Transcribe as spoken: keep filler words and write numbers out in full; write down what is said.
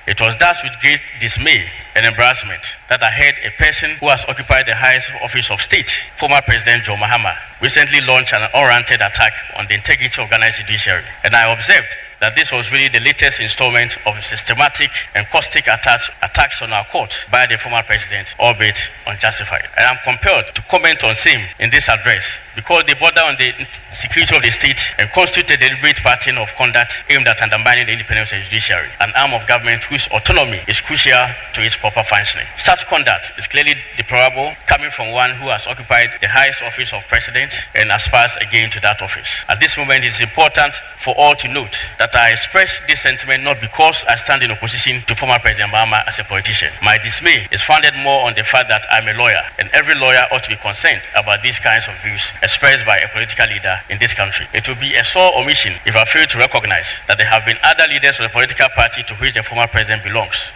It was thus with great dismay and embarrassment that I heard a person who has occupied the highest office of state, former President John Mahama, recently launched an unwarranted attack on the integrity of Ghana's judiciary. And I observed that this was really the latest installment of systematic and caustic attacks, attacks on our court by the former president, albeit unjustified. I am compelled to comment on same in this address because they border on the security of the state and constitute a deliberate pattern of conduct aimed at undermining the independence of the judiciary, an arm of government whose autonomy is crucial to its proper functioning. Such conduct is clearly deplorable, coming from one who has occupied the highest office of president and aspires again to that office. At this moment, it is important for all to note that I express this sentiment not because I stand in opposition to former President Mahama as a politician. My dismay is founded more on the fact that I'm a lawyer, and every lawyer ought to be concerned about these kinds of views expressed by a political leader in this country. It would be a sore omission if I fail to recognize that there have been other leaders of the political party to which the former president belongs